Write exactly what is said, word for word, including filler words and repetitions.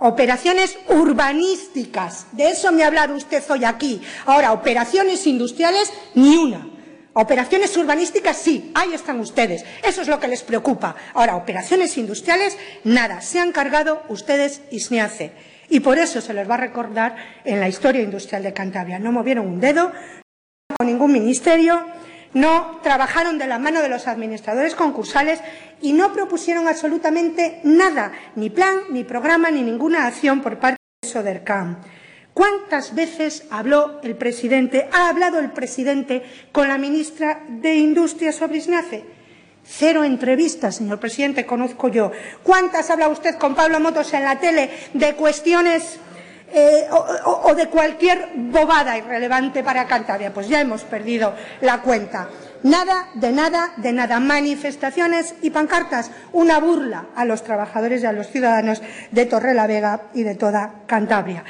Operaciones urbanísticas, de eso me ha hablado usted hoy aquí. Ahora, operaciones industriales, ni una. Operaciones urbanísticas, sí, ahí están ustedes. Eso es lo que les preocupa. Ahora, operaciones industriales, nada. Se han cargado ustedes Isniace. Y por eso se les va a recordar en la historia industrial de Cantabria. No movieron un dedo, no con ningún ministerio, no trabajaron de la mano de los administradores concursales y no propusieron absolutamente nada, ni plan, ni programa, ni ninguna acción por parte de Sodercam. ¿Cuántas veces habló el presidente, ha hablado el presidente con la ministra de Industria sobre Isniace? Cero entrevistas, señor presidente, conozco yo. ¿Cuántas habla usted con Pablo Motos en la tele de cuestiones eh, o, o, o de cualquier bobada irrelevante para Cantabria? Pues ya hemos perdido la cuenta. Nada, de nada, de nada. Manifestaciones y pancartas. Una burla a los trabajadores y a los ciudadanos de Torrelavega y de toda Cantabria.